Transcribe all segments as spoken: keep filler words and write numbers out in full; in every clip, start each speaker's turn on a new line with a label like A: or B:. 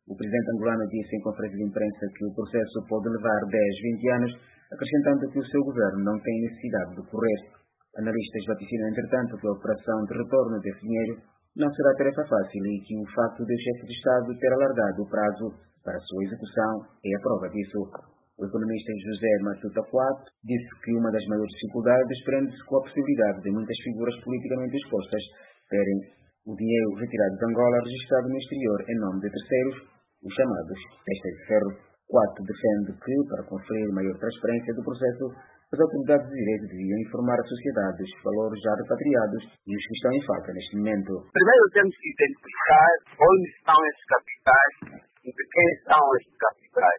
A: O presidente angolano disse em conferência de imprensa que o processo pode levar dez, vinte anos, acrescentando que o seu governo não tem necessidade de correr. Analistas vaticinam, entretanto, que a operação de retorno desse dinheiro não será tarefa fácil e que o facto de o chefe de Estado ter alargado o prazo para a sua execução é a prova disso. O economista José Matuta Quato disse que uma das maiores dificuldades prende-se com a possibilidade de muitas figuras politicamente expostas terem o dinheiro retirado de Angola registrado no exterior em nome de terceiros, os chamados testas de ferro. Quato defende que, para conferir maior transparência do processo, as autoridades de direito deviam informar a sociedade dos valores já repatriados e os que estão em falta neste momento.
B: Primeiro temos que identificar onde estão esses capitais e de quem são esses capitais.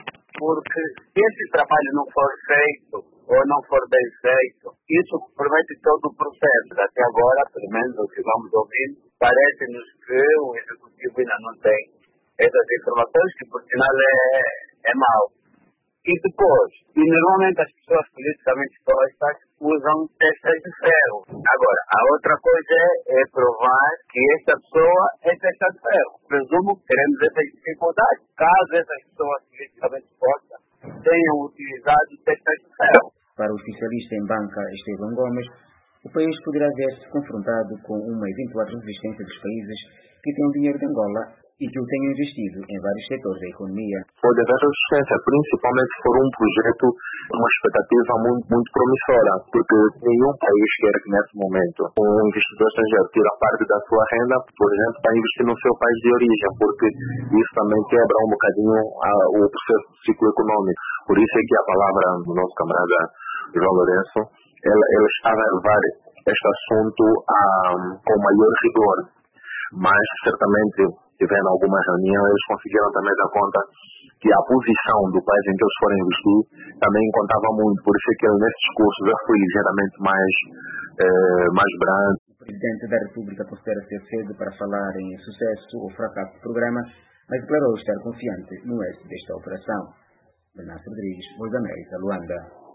B: Porque se esse trabalho não for feito ou não for bem feito, isso compromete todo o processo. Até agora, pelo menos o que vamos ouvindo, parece-nos que o Executivo ainda não tem essas informações, que por sinal é, é mau. E depois, e normalmente as pessoas politicamente expostas usam testas de ferro. Agora, a outra coisa é, é provar que esta pessoa é testa de ferro. Presumo que teremos essas dificuldades caso essas pessoas politicamente expostas tenham utilizado testas de ferro.
A: Para o especialista em banca Estevão Gomes, o país poderá ver-se confrontado com uma eventual resistência dos países que têm o dinheiro de Angola e que o tenham investido em vários setores da economia.
C: Pode haver resistência, principalmente se for um projeto com uma expectativa muito, muito promissora, porque nenhum país quer que nesse momento um investidor estrangeiro tire parte da sua renda, por exemplo, para investir no seu país de origem, porque isso também quebra um bocadinho a, o processo do ciclo econômico. Por isso é que a palavra do nosso camarada João Lourenço, ela, ela estava a levar este assunto a, com maior rigor, mas certamente tivendo alguma reunião, eles conseguiram também dar conta que a posição do país em que eles foram investir também contava muito, por isso é que ele nesse discurso já foi ligeiramente mais, eh, mais brando.
A: O Presidente da República considera ser cedo para falar em sucesso ou fracasso do programa, mas declarou estar confiante no êxito desta operação. Bernardo Rodrigues, Voz da América, Luanda.